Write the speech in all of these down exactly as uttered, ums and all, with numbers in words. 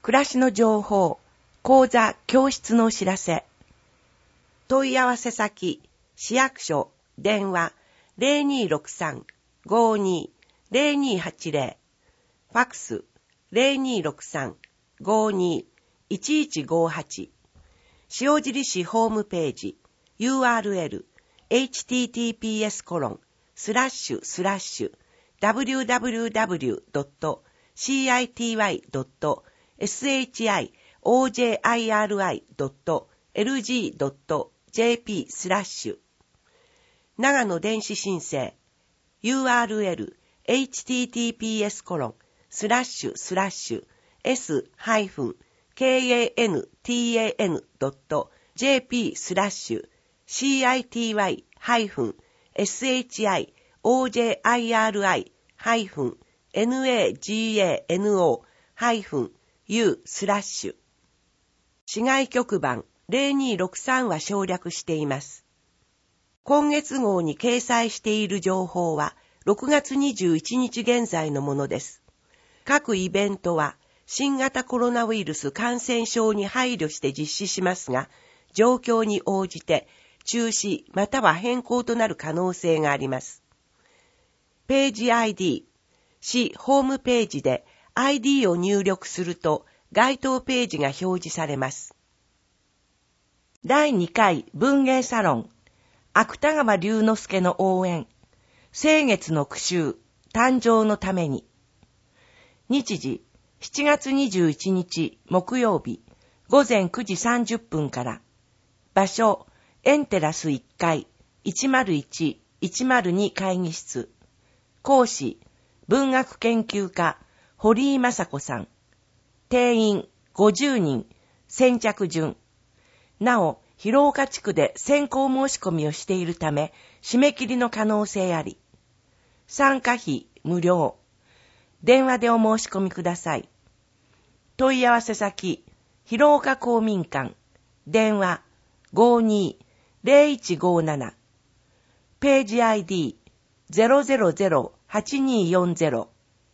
暮らしの情報、講座、教室のお知らせ。問い合わせ先、市役所、電話 ゼロにーろくさん ごーにー ゼロにーはちゼロ、ファックス ゼロにーろくさん ごーにー いちいちごーはち、塩尻市ホームページ ユーアールエル エイチティーティーピーエス コロンスラッシュスラッシュ ダブリューダブリューダブリュー ドット シーアイティーワイ ドット エスエイチアイオージェーアイアールアイ ドット エルジー ドット ジェーピー スラッシュ長野電子申請 ユーアールエル エイチティーティーピーエス コロンスラッシュスラッシュ エス ハイフン ケーエーエヌティーエーエヌ ドット ジェーピー スラッシュ シーアイティーワイ ハイフン エスエイチアイオージェーアイアールアイ ハイフン エヌエージーエーエヌオー ハイフン ユー スラッシュ市外局番ゼロにーろくさんは省略しています。今月号に掲載している情報はろくがつにじゅういちにち現在のものです。各イベントは新型コロナウイルス感染症に配慮して実施しますが、状況に応じて中止または変更となる可能性があります。ページ アイディー、市ホームページで アイディー を入力すると該当ページが表示されます。だいにかい文芸サロン、芥川龍之介の応援、清月の句集、誕生のために。日時、しちがつにじゅういちにち木曜日、ごぜんくじさんじゅっぷんから。場所、エンテラスいっかい、いちまるいち、いちまるに会議室。講師、文学研究家、堀井雅子さん。定員、ごじゅうにん、先着順。なお、広岡地区で先行申し込みをしているため、締め切りの可能性あり。参加費無料。電話でお申し込みください。問い合わせ先、広岡公民館。電話 ごーにー ゼロいちごーなな。ページ アイディー ゼロゼロゼロ はちにーよんゼロ。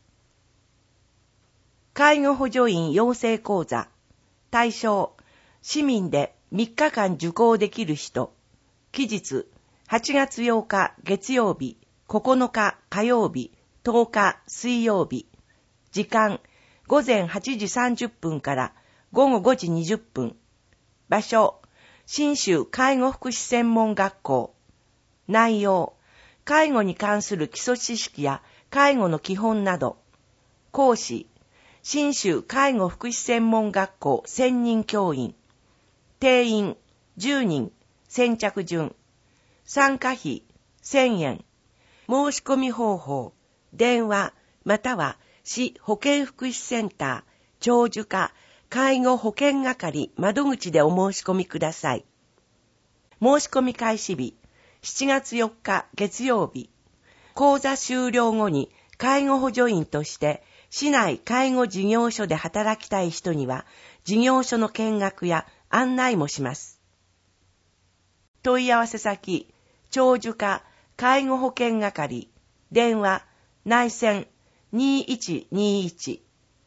介護補助員養成講座。対象、市民でみっかかん受講できる人。期日、はちがつようか月曜日、ここのか火曜日、とおか水曜日。時間、ごぜんはちじさんじゅっぷんからごごごじにじゅっぷん。場所、信州介護福祉専門学校。内容、介護に関する基礎知識や介護の基本など。講師、信州介護福祉専門学校専任教員。定員じゅうにん、先着順。参加費せんえん。申し込み方法、電話または市保健福祉センター、長寿課、介護保険係窓口でお申し込みください。申し込み開始日、しちがつよっか月曜日。講座終了後に介護補助員として市内介護事業所で働きたい人には事業所の見学や案内もします。問い合わせ先、長寿課介護保険係、電話、内線にいちにいち。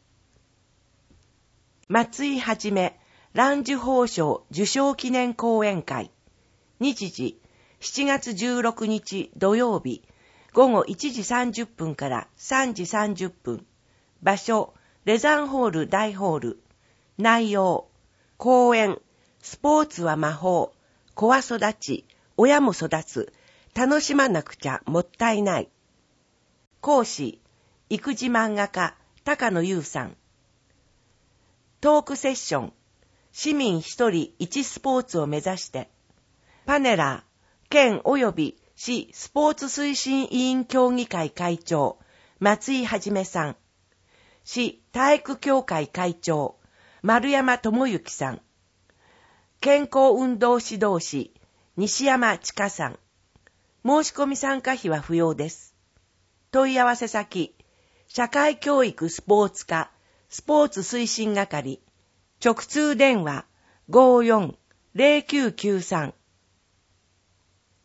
松井はじめ、蘭寿宝賞受賞記念講演会。日時、しちがつじゅうろくにち土曜日、ごごいちじさんじゅっぷんからさんじさんじゅっぷん。場所、レザンホール大ホール。内容、講演、スポーツは魔法、子は育ち、親も育つ、楽しまなくちゃもったいない。講師、育児漫画家、高野優さん。トークセッション、市民一人一スポーツを目指して。パネラー、県及び市スポーツ推進委員協議会会長、松井はじめさん。市体育協会会長、丸山智之さん。健康運動指導士、西山千佳さん。申し込み参加費は不要です。問い合わせ先、社会教育スポーツ課、スポーツ推進係、直通電話 ごーよん ゼロきゅうきゅうさん。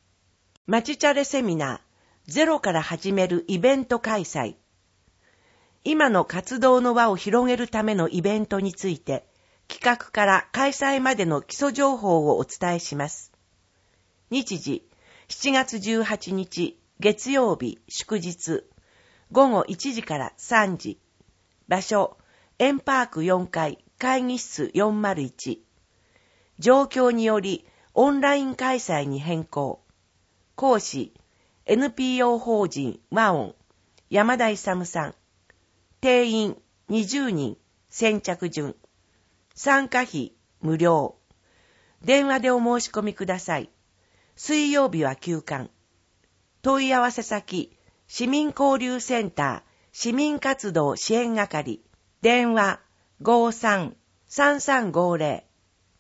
まちチャレセミナー、ゼロから始めるイベント開催。 今の活動の輪を広げるためのイベントについて、企画から開催までの基礎情報をお伝えします。日時、しちがつじゅうはちにち、月曜日、祝日、ごごいちじからさんじ。場所、エンパークよんかい、会議室よんまるいち。状況により、オンライン開催に変更。講師、エヌピーオー 法人和音、山田勇さん。定員にじゅうにん、先着順。参加費無料。電話でお申し込みください。水曜日は休館。問い合わせ先、市民交流センター、市民活動支援係。電話 ごじゅうさん さんさんごぜろ。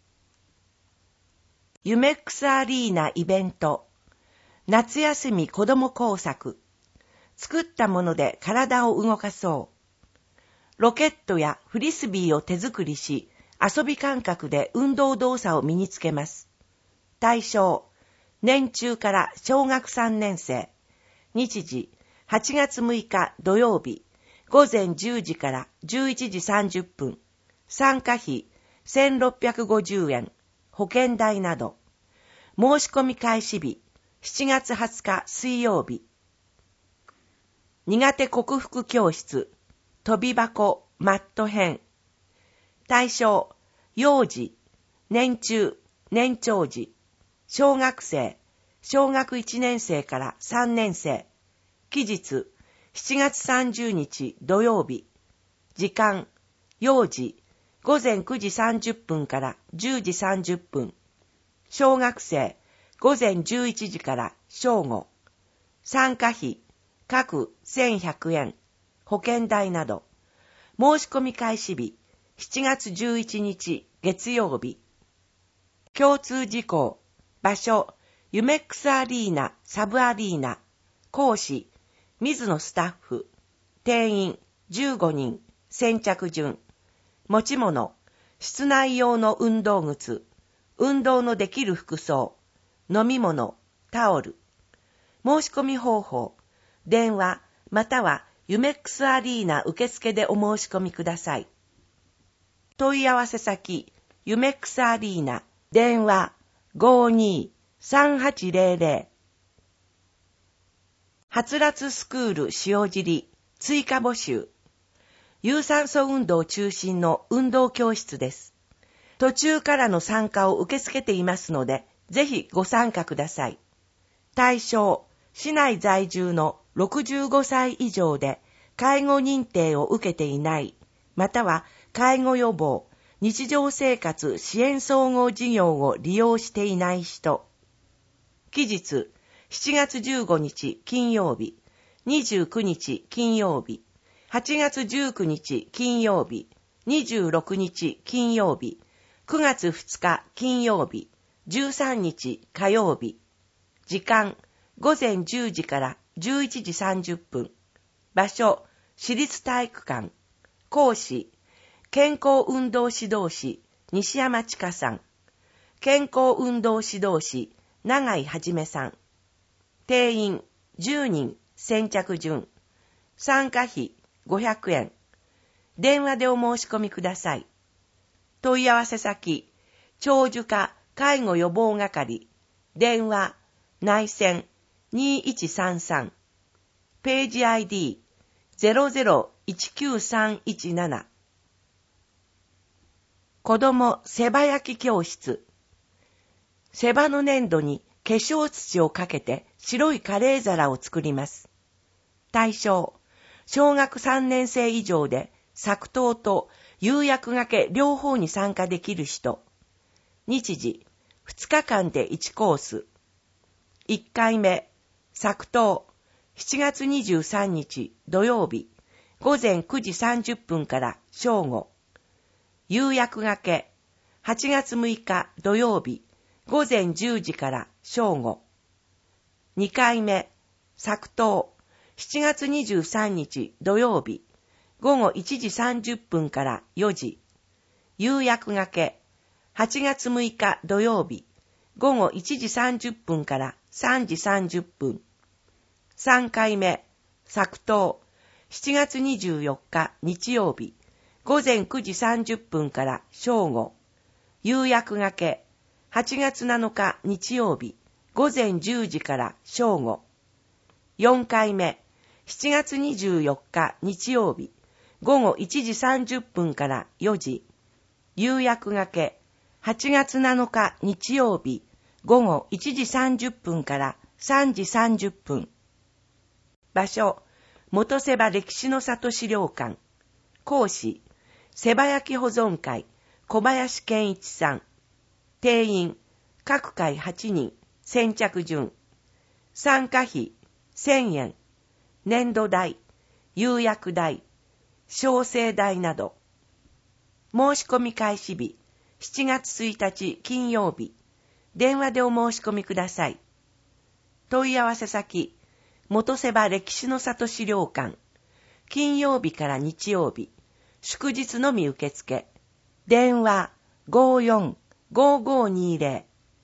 ユメックスアリーナイベント。夏休み子ども工作。作ったもので体を動かそう。ロケットやフリスビーを手作りし、遊び感覚で運動動作を身につけます。対象、年中から小学さんねんせい。日時、はちがつむいか土曜日、ごぜんじゅうじからじゅういちじさんじゅっぷん。参加費せんろっぴゃくごじゅうえん。保険代など。申し込み開始日、しちがつはつか水曜日。苦手克服教室。飛び箱、マット編。対象、幼児、年中、年長児、小学生、小学いちねんせいからさんねんせい。期日、しちがつさんじゅうにち土曜日。時間、幼児、ごぜんくじさんじゅっぷんからじゅうじさんじゅっぷん。小学生、ごぜんじゅういちじから正午。参加費、各せんひゃくえん。保険代など。申し込み開始日、しちがつじゅういちにち月曜日。共通事項、場所、ユメックスアリーナ、サブアリーナ。講師、水野スタッフ。定員じゅうごにん、先着順。持ち物、室内用の運動靴、運動のできる服装、飲み物、タオル。申し込み方法、電話またはユメックスアリーナ受付でお申し込みください。問い合わせ先、ユメックスアリーナ、電話 ごーにーさんはちぜろぜろ。はつらつスクール塩尻、追加募集。有酸素運動中心の運動教室です。途中からの参加を受け付けていますので、ぜひご参加ください。対象、市内在住のろくじゅうごさい以上で介護認定を受けていない、または介護予防、日常生活支援総合事業を利用していない人。期日、しちがつじゅうごにち金曜日、にじゅうくにち金曜日、はちがつじゅうくにち金曜日、にじゅうろくにち金曜日、くがつふつか金曜日、じゅうさんにち火曜日。時間、ごぜんじゅうじからじゅういちじさんじゅっぷん。場所、市立体育館。講師、健康運動指導士、西山千佳さん。健康運動指導士、永井はじめさん。定員、じゅうにん、先着順。参加費、ごひゃくえん。電話でお申し込みください。問い合わせ先、長寿課介護予防係。電話、内線にいちさんさん。ページ アイディーゼロゼロいちきゅうさんいちなな。子どもセバ焼き教室。セバの粘土に化粧土をかけて白いカレー皿を作ります。対象、小学さんねんせい以上で作刀と釉薬がけ両方に参加できる人。日時、ふつかかんでいちコース。いっかいめ、作刀、しちがつにじゅうさんにち土曜日、ごぜんくじさんじゅっぷんから正午。釉薬がけ、はちがつむいか土曜日、ごぜんじゅうじから正午。にかいめ、作刀、しちがつにじゅうさんにち土曜日、ごごいちじさんじゅっぷんからよじ。釉薬がけ、はちがつむいか土曜日、ごごいちじさんじゅっぷんからさんじさんじゅっぷん。さんかいめ、作刀、 しちがつにじゅうよっか日曜日、ごぜんくじさんじゅっぷんから正午。夕薬がけ、はちがつなのか日曜日、ごぜんじゅうじから正午。よんかいめ、しちがつにじゅうよっか日曜日、ごごいちじさんじゅっぷんからよじ。夕薬がけ、はちがつなのか日曜日、ごごいちじさんじゅっぷんからさんじさんじゅっぷん。場所、元瀬場歴史の里資料館。講師、瀬場焼保存会、小林健一さん。定員、各会はちにん、先着順。参加費、せんえん。年度代、釉薬代、小生代など。申し込み開始日、しちがつついたち金曜日。電話でお申し込みください。問い合わせ先、元瀬場歴史の里資料館。金曜日から日曜日。祝日のみ受付。電話 ごーよん ごーごーにーぜろ。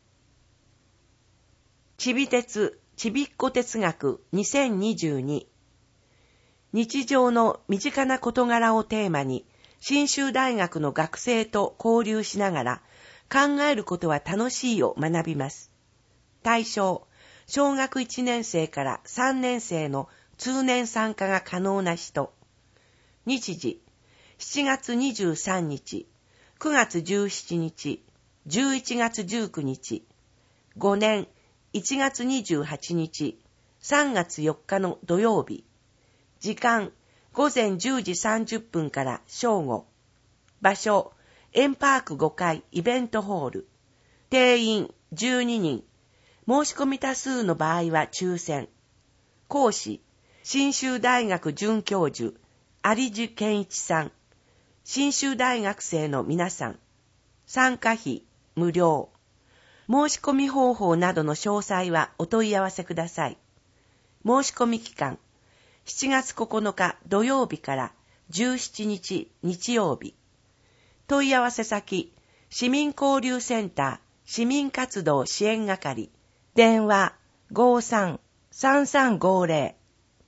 ちび鉄ちびっこ哲学にせんにじゅうに。日常の身近な事柄をテーマに、信州大学の学生と交流しながら、考えることは楽しいを学びます。対象、小学いちねんせいからさんねんせいの通年参加が可能な人。日時、しちがつにじゅうさんにち、くがつじゅうしちにち、じゅういちがつじゅうくにち、ごねんいちがつにじゅうはちにち、さんがつよっかの土曜日。時間、ごぜんじゅうじさんじゅっぷんから正午。場所、エンパークごかいイベントホール。定員じゅうににん。申し込み多数の場合は抽選。講師、信州大学准教授、有地健一さん。信州大学生の皆さん。参加費、無料。申し込み方法などの詳細はお問い合わせください。申し込み期間、しちがつここのか土曜日からじゅうしちにち日曜日。問い合わせ先、市民交流センター市民活動支援係。電話 ごーさん さんさんごーぜろ。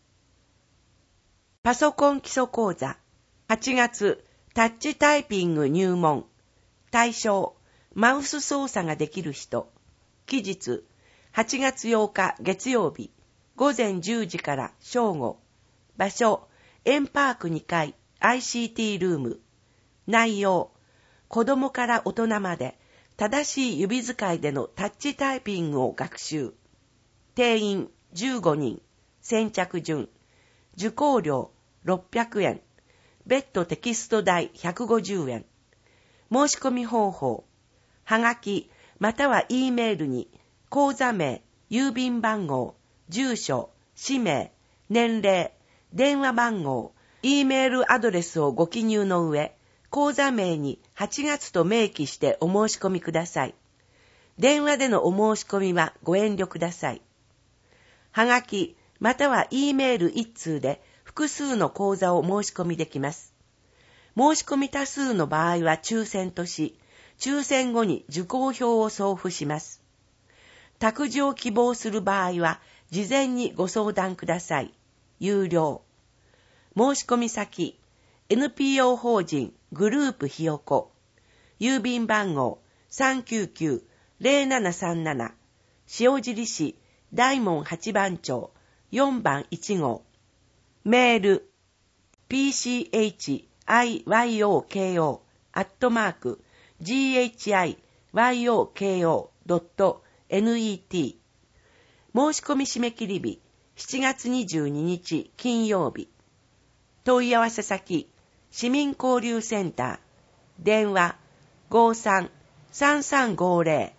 パソコン基礎講座はちがつタッチタイピング入門。対象、マウス操作ができる人。期日、はちがつようか月曜日、ごぜんじゅうじから正午。場所、エンパークにかい アイシーティー ルーム。内容、子供から大人まで正しい指使いでのタッチタイピングを学習。定員じゅうごにん、先着順。受講料ろっぴゃくえん。別途テキスト代ひゃくごじゅうえん。申し込み方法。はがきまたは E メールに口座名、郵便番号、住所、氏名、年齢、電話番号、E メールアドレスをご記入の上、口座名にはちがつと明記してお申し込みください。電話でのお申し込みはご遠慮ください。はがきまたは E メール一通で複数の口座を申し込みできます。申し込み多数の場合は抽選とし、抽選後に受講票を送付します。託児を希望する場合は、事前にご相談ください。有料。申し込み先、エヌピーオー 法人グループひよこ。郵便番号 さんきゅうきゅう ぜろななさんなな。塩尻市大門八番町よんばんいちごう。メール、ピーシーエイチアイワイオーケーオー アットマーク ジーエイチアイワイオーケーオー ドット ネット。申し込み締め切り日、しちがつにじゅうににち金曜日。問い合わせ先、市民交流センター。電話 ごーさん さんさんごーぜろ。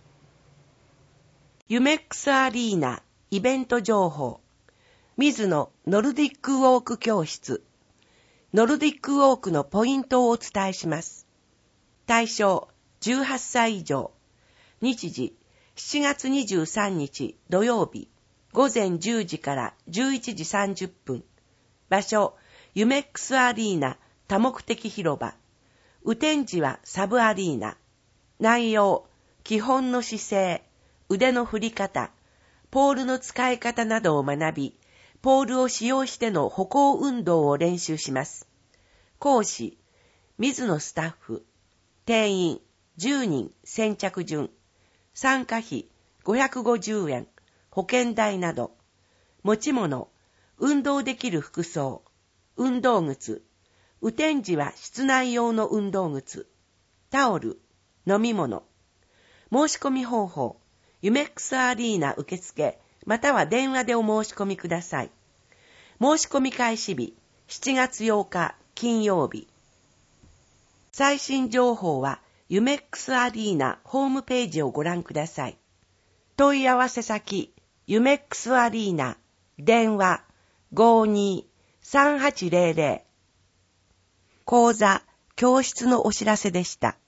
ユメックスアリーナイベント情報。水野ノルディックウォーク教室。ノルディックウォークのポイントをお伝えします。対象じゅうはっさい以上。日時しちがつにじゅうさんにち土曜日、ごぜんじゅうじからじゅういちじさんじゅっぷん。場所、ユメックスアリーナ多目的広場。雨天時はサブアリーナ。内容、基本の姿勢、腕の振り方、ポールの使い方などを学び、 ポールを使用しての歩行運動を練習します。講師、水野スタッフ、定員じゅうにん先着順、参加費ごひゃくごじゅうえん、保険代など、持ち物、運動できる服装、運動靴、雨天時は室内用の運動靴、タオル、飲み物、申し込み方法、ユメックスアリーナ受付、または電話でお申し込みください。申し込み開始日、しちがつようか金曜日。最新情報はユメックスアリーナホームページをご覧ください。問い合わせ先、ユメックスアリーナ、電話 ごーにーさんはちゼロゼロ。講座、教室のお知らせでした。